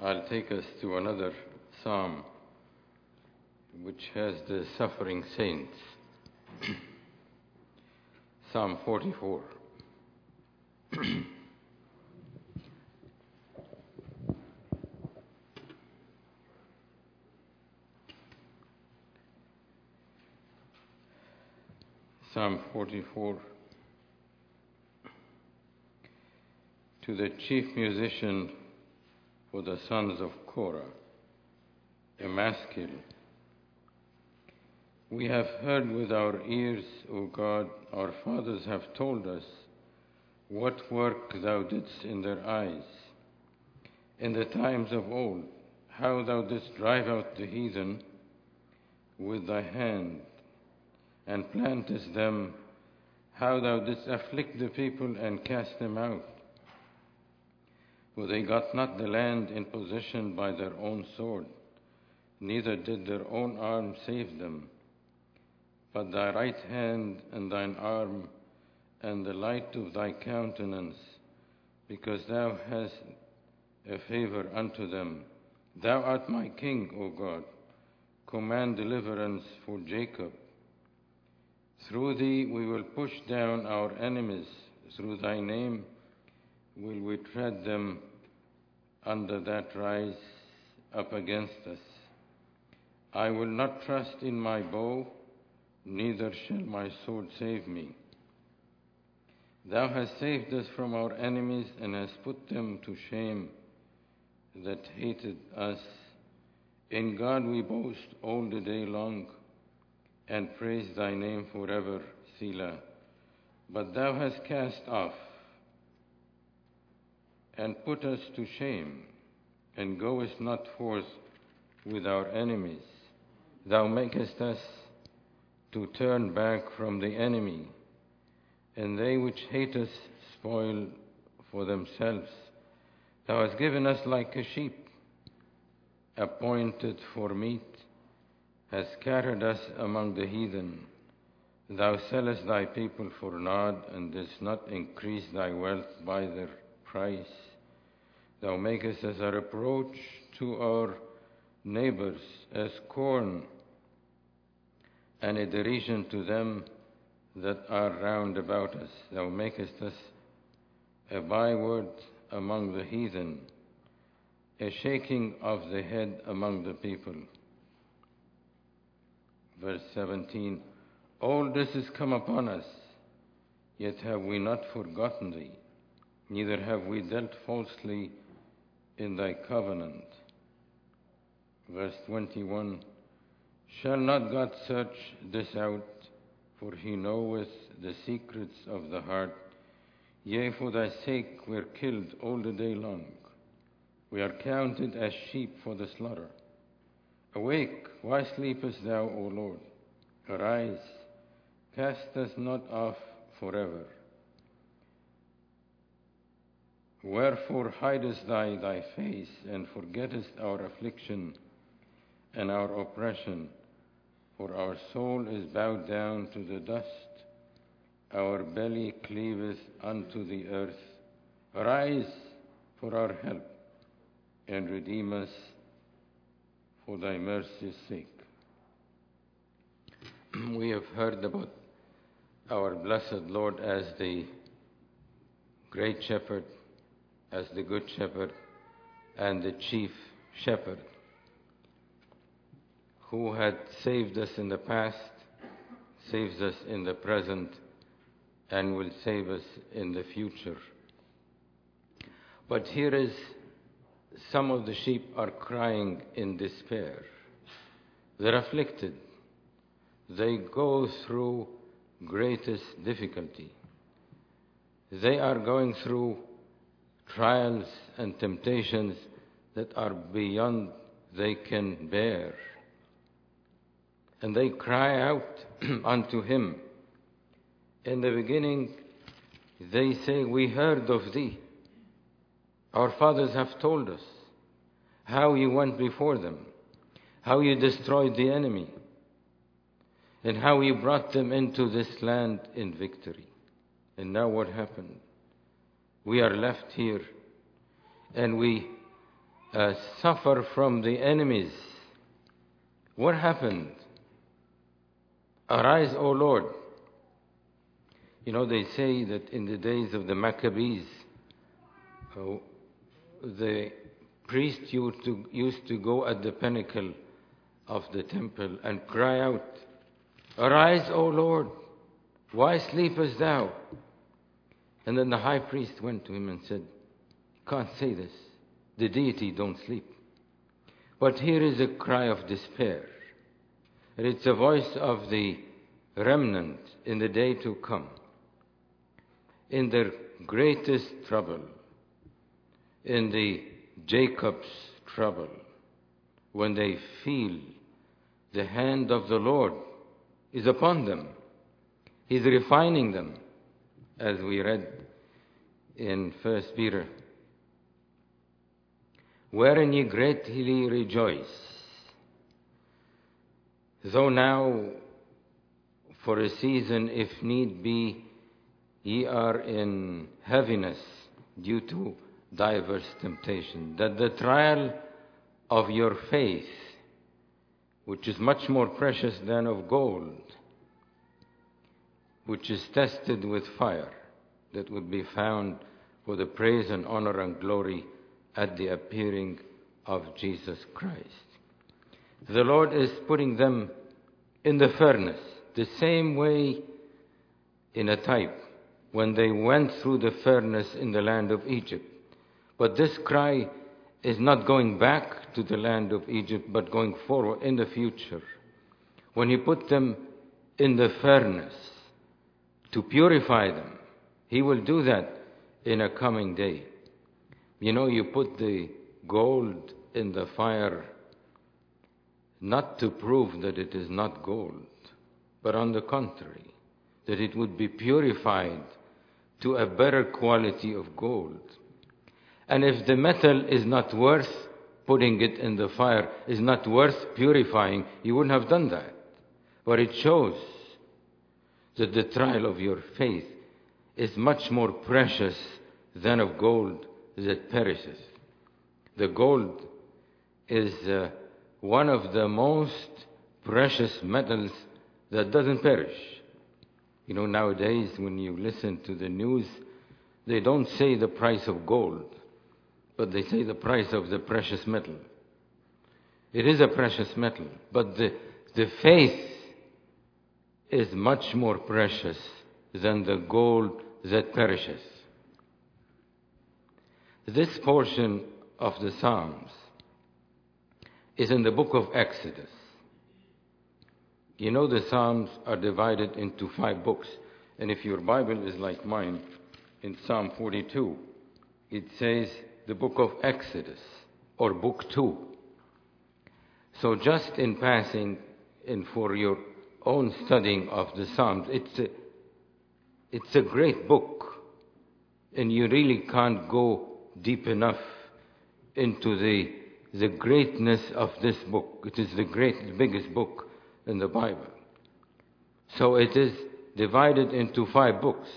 I'll take us to another psalm which has the suffering saints. Psalm 44. Psalm 44. To the chief musician for the sons of Korah, a maskil. We have heard with our ears, O God, our fathers have told us what work thou didst in their eyes. In the times of old, how thou didst drive out the heathen with thy hand, and plantest them, how thou didst afflict the people and cast them out. For they got not the land in possession by their own sword, neither did their own arm save them. But thy right hand and thine arm and the light of thy countenance, because thou hast a favor unto them. Thou art my king, O God. Command deliverance for Jacob. Through thee we will push down our enemies. Through thy name will we tread them under that rise up against us. I will not trust in my bow, neither shall my sword save me. Thou hast saved us from our enemies and hast put them to shame that hated us. In God we boast all the day long and praise thy name forever, Selah. But thou hast cast off and put us to shame, and goest not forth with our enemies. Thou makest us to turn back from the enemy, and they which hate us spoil for themselves. Thou hast given us like a sheep, appointed for meat, hast scattered us among the heathen. Thou sellest thy people for naught, and didst not increase thy wealth by their price. Thou makest us a reproach to our neighbors, as corn, and a derision to them that are round about us. Thou makest us a byword among the heathen, a shaking of the head among the people. Verse 17, all this is come upon us, yet have we not forgotten thee, neither have we dealt falsely in thy covenant. Verse 21, shall not God search this out? For he knoweth the secrets of the heart. Yea, for thy sake we are killed all the day long. We are counted as sheep for the slaughter. Awake, why sleepest thou, O Lord? Arise, cast us not off forever. Wherefore hidest thou thy face, and forgettest our affliction and our oppression? For our soul is bowed down to the dust, our belly cleaveth unto the earth. Arise for our help, and redeem us for thy mercy's sake. We have heard about our blessed Lord as the great shepherd, as the good shepherd, and the chief shepherd, who had saved us in the past, saves us in the present, and will save us in the future. But here is some of the sheep are crying in despair. They're afflicted. They go through greatest difficulty. They are going through trials and temptations that are beyond they can bear. And they cry out unto him. In the beginning, they say, we heard of thee. Our fathers have told us how you went before them, how you destroyed the enemy, and how you brought them into this land in victory. And now what happened? We are left here, and we suffer from the enemies. What happened? Arise, O Lord. You know, they say that in the days of the Maccabees, the priest used to go at the pinnacle of the temple and cry out, Arise, O Lord, why sleepest thou? And then the high priest went to him and said, Can't say this. The deity don't sleep. But here is a cry of despair. And it's a voice of the remnant in the day to come, in their greatest trouble, in the Jacob's trouble, when they feel the hand of the Lord is upon them. He's refining them, as we read in 1 Peter. Wherein ye greatly rejoice, though now for a season, if need be, ye are in heaviness due to diverse temptation, that the trial of your faith, which is much more precious than of gold, which is tested with fire, that would be found for the praise and honor and glory at the appearing of Jesus Christ. The Lord is putting them in the furnace, the same way in a type when they went through the furnace in the land of Egypt. But this cry is not going back to the land of Egypt, but going forward in the future. When He put them in the furnace to purify them, He will do that in a coming day. You know, you put the gold in the fire not to prove that it is not gold, but on the contrary, that it would be purified to a better quality of gold. And if the metal is not worth putting it in the fire, is not worth purifying, you wouldn't have done that. But it shows that the trial of your faith is much more precious than of gold that perishes. The gold is one of the most precious metals that doesn't perish. You know, nowadays when you listen to the news, they don't say the price of gold, but they say the price of the precious metal. It is a precious metal, but the faith is much more precious than the gold that perishes. This portion of the Psalms is in the book of Exodus. You know, the Psalms are divided into 5 books. And if your Bible is like mine, in Psalm 42, it says the book of Exodus, or book 2. So just in passing, and for your own studying of the Psalms, it's a great book. And you really can't go deep enough into the greatness of this book. It is the biggest book in the Bible. So it is divided into 5 books.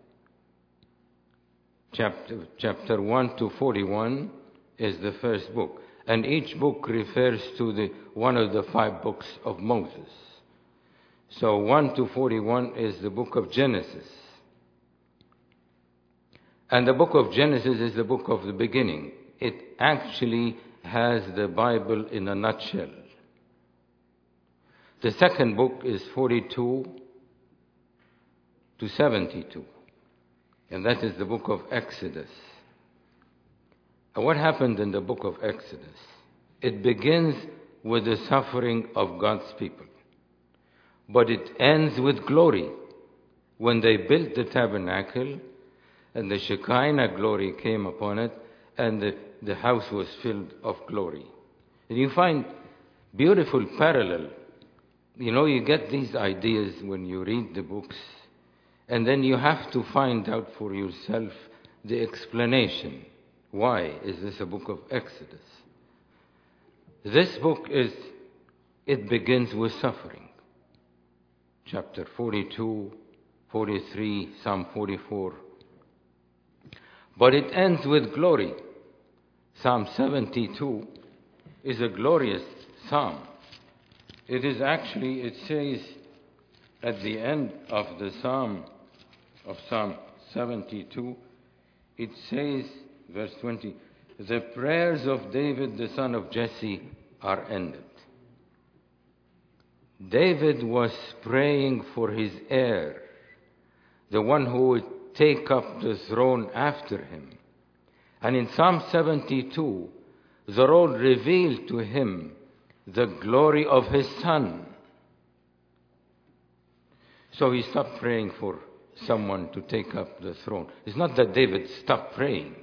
Chapter 1 to 41 is the first book. And each book refers to one of the 5 books of Moses. So 1 to 41 is the book of Genesis. And the book of Genesis is the book of the beginning. It actually has the Bible in a nutshell. The second book is 42 to 72. And that is the book of Exodus. And what happened in the book of Exodus? It begins with the suffering of God's people. But it ends with glory. When they built the tabernacle, and the Shekinah glory came upon it, and the house was filled of glory. And you find beautiful parallel. You know, you get these ideas when you read the books, and then you have to find out for yourself the explanation. Why is this a book of Exodus? This book it begins with suffering. Chapter 42, 43, Psalm 44. But it ends with glory. Psalm 72 is a glorious psalm. It is actually, it says at the end of the psalm, of Psalm 72, it says, verse 20, the prayers of David, the son of Jesse, are ended. David was praying for his heir, the one who would take up the throne after him. And in Psalm 72, the Lord revealed to him the glory of his son. So he stopped praying for someone to take up the throne. It's not that David stopped praying.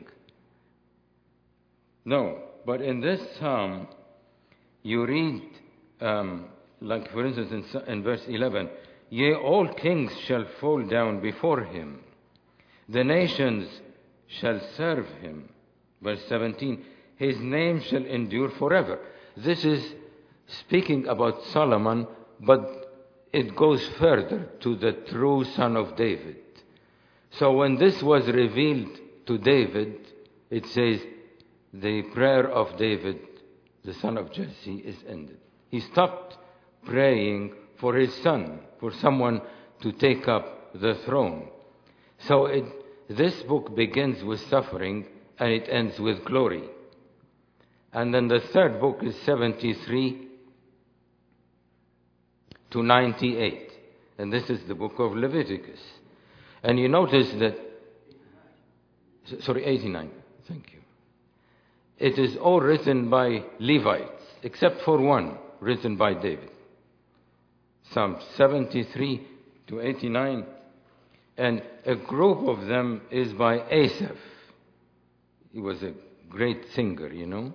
No, but in this psalm, you read, like for instance in verse 11, yea, all kings shall fall down before him. The nations shall serve him. Verse 17, his name shall endure forever. This is speaking about Solomon, but it goes further to the true son of David. So when this was revealed to David, it says, the prayer of David, the son of Jesse, is ended. He stopped praying for his son, for someone to take up the throne. So this book begins with suffering and it ends with glory. And then the third book is 73 to 98. And this is the book of Leviticus. And you notice that, 89, thank you. It is all written by Levites, except for one, written by David. Psalm 73 to 89. And a group of them is by Asaph. He was a great singer, you know.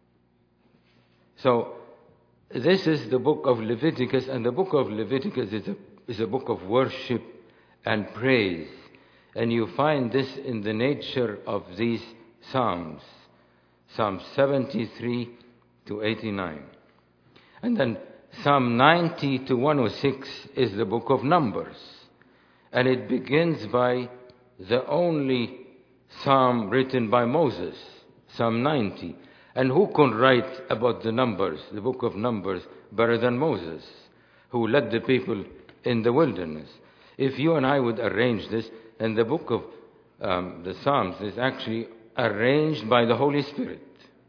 So, this is the book of Leviticus, and the book of Leviticus is a book of worship and praise. And you find this in the nature of these psalms. Psalm 73 to 89. And then Psalm 90 to 106 is the book of Numbers. And it begins by the only psalm written by Moses, Psalm 90. And who can write about the Numbers, the book of Numbers, better than Moses, who led the people in the wilderness? If you and I would arrange this, and the book of the Psalms is actually arranged by the Holy Spirit.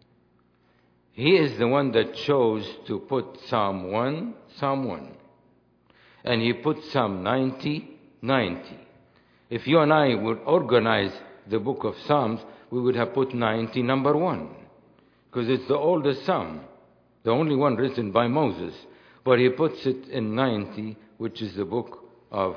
He is the one that chose to put Psalm 1, Psalm 1. And he put Psalm 90, 90. If you and I would organize the book of Psalms, we would have put 90 number 1. Because it's the oldest psalm, the only one written by Moses. But he puts it in 90, which is the book of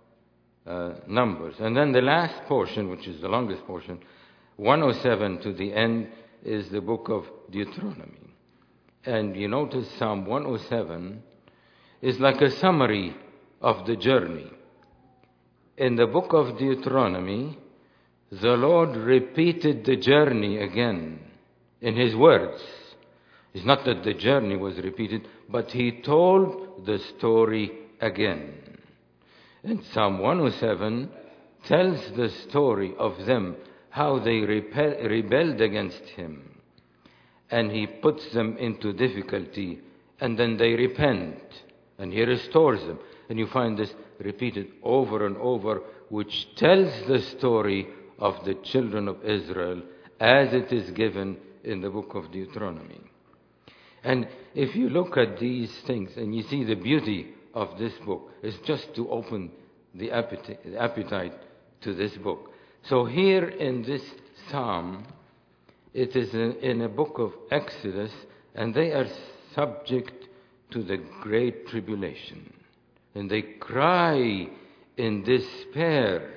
Numbers. And then the last portion, which is the longest portion, 107 to the end, is the book of Deuteronomy. And you notice Psalm 107 is like a summary of the journey. In the book of Deuteronomy, the Lord repeated the journey again in His words. It's not that the journey was repeated, but He told the story again. And Psalm 107 tells the story of them, how they rebelled against Him. And He puts them into difficulty, and then they repent, and He restores them. And you find this repeated over and over, which tells the story of the children of Israel as it is given in the book of Deuteronomy. And if you look at these things and you see the beauty of this book, it's just to open the appetite to this book. So here in this psalm, it is in a book of Exodus, and they are subject to the great tribulation. And they cry in despair.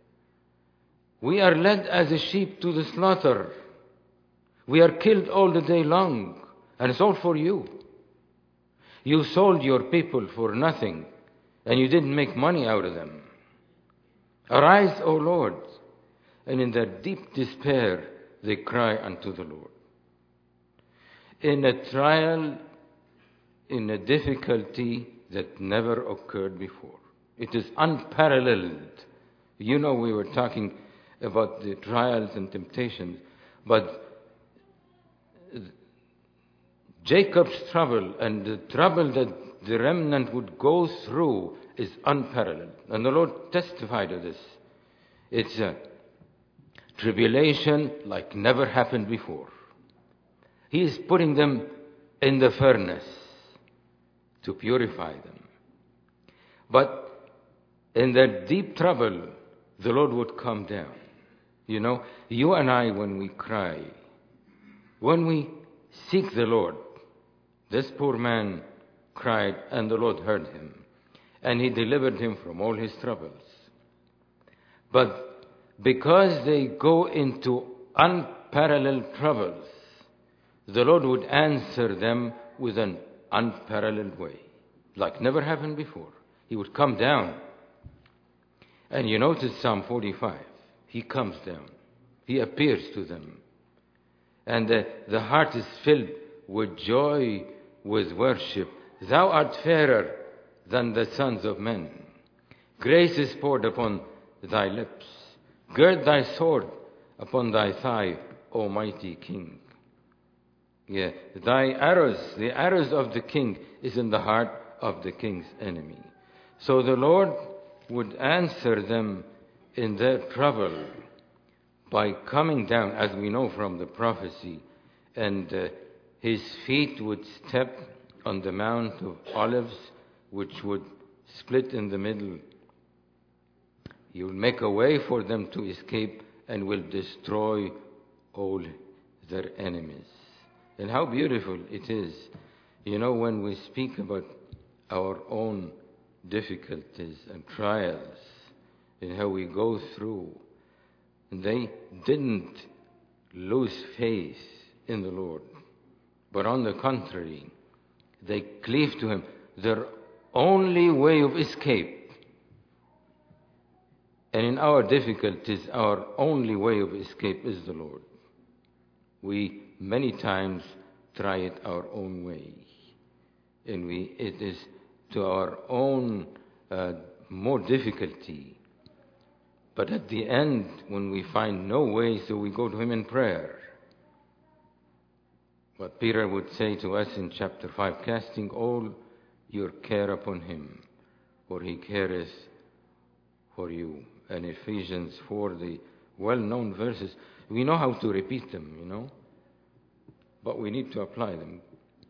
We are led as a sheep to the slaughter. We are killed all the day long, and it's all for you. You sold your people for nothing, and you didn't make money out of them. Arise, O Lord. And in their deep despair, they cry unto the Lord. In a trial, in a difficulty that never occurred before. It is unparalleled. You know, we were talking about the trials and temptations, but Jacob's trouble and the trouble that the remnant would go through is unparalleled. And the Lord testified to this. It's a tribulation like never happened before. He is putting them in the furnace to purify them. But in their deep trouble, the Lord would come down. You know, you and I, when we cry, when we seek the Lord, this poor man cried and the Lord heard him. And He delivered him from all his troubles. But because they go into unparalleled troubles, the Lord would answer them with an unparalleled way, like never happened before. He would come down. And you notice Psalm 45. He comes down. He appears to them. And the heart is filled with joy, with worship. Thou art fairer than the sons of men. Grace is poured upon thy lips. Gird thy sword upon thy thigh, O mighty King. Yeah, thy arrows, the arrows of the king, is in the heart of the king's enemy. So the Lord would answer them in their trouble by coming down, as we know from the prophecy, and His feet would step on the Mount of Olives, which would split in the middle. He will make a way for them to escape and will destroy all their enemies. And how beautiful it is, you know, when we speak about our own difficulties and trials and how we go through. And they didn't lose faith in the Lord, but on the contrary, they cleave to Him. Their only way of escape, and in our difficulties, our only way of escape is the Lord. We many times try it our own way, and it is to our own more difficulty. But at the end, when we find no way, so we go to Him in prayer. What Peter would say to us in chapter 5, casting all your care upon Him, for He careth for you. And Ephesians 4, the well-known verses, we know how to repeat them, you know, but we need to apply them.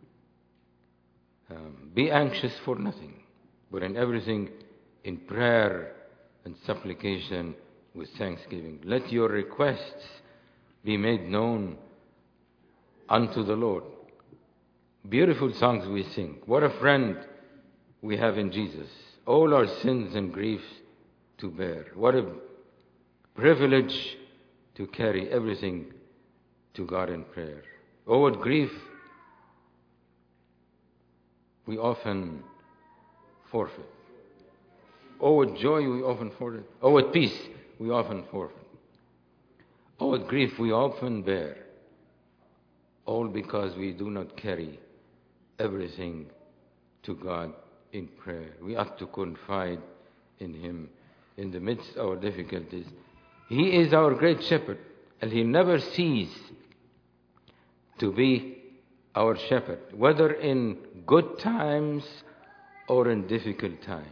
Be anxious for nothing, but in everything in prayer and supplication with thanksgiving. Let your requests be made known unto the Lord. Beautiful songs we sing. What a friend we have in Jesus. All our sins and griefs to bear. What a privilege to carry everything to God in prayer. Oh, what grief we often forfeit. Oh, what joy we often forfeit. Oh, what peace we often forfeit. Oh, what grief we often bear. All because we do not carry everything to God in prayer. We ought to confide in Him in the midst of our difficulties. He is our great shepherd, and He never ceases to be our shepherd, whether in good times or in difficult times.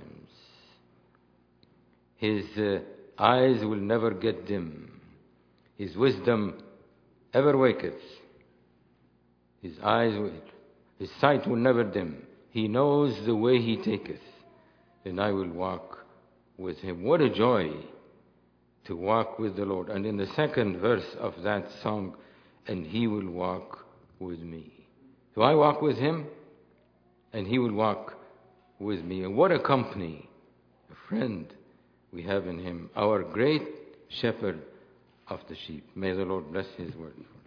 His eyes will never get dim. His wisdom ever waketh. His sight will never dim. He knows the way He taketh, and I will walk with Him. What a joy to walk with the Lord. And in the second verse of that song, and He will walk with me. So I walk with Him, and He will walk with me. And what a company, a friend we have in Him, our great shepherd of the sheep. May the Lord bless His word.